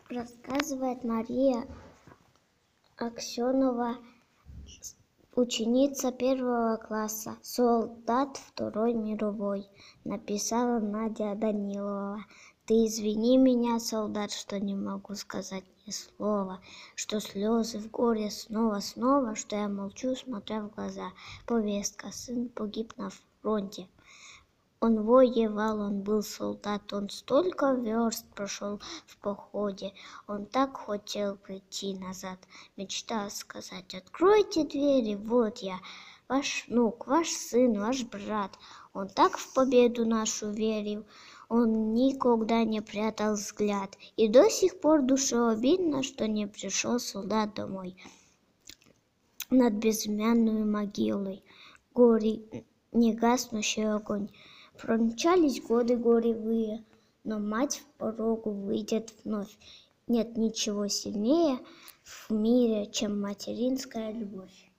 Рассказывает Мария Аксенова, ученица 1 класса, солдат Второй мировой. Написала Надя Данилова. Ты извини меня, солдат, что не могу сказать ни слова, что слезы в горе снова, что я молчу, смотря в глаза. Повестка: сын погиб на фронте. Он воевал, он был солдат, он столько верст прошел в походе. Он так хотел прийти назад, мечтал сказать: откройте двери, вот я, ваш внук, ваш сын, ваш брат. Он так в победу нашу верил, он никогда не прятал взгляд. И до сих пор душе обидно, что не пришел солдат домой. Над безымянной могилой горит негаснущий огонь. Промчались годы горевые, но мать в порогу выйдет вновь. Нет ничего сильнее в мире, чем материнская любовь.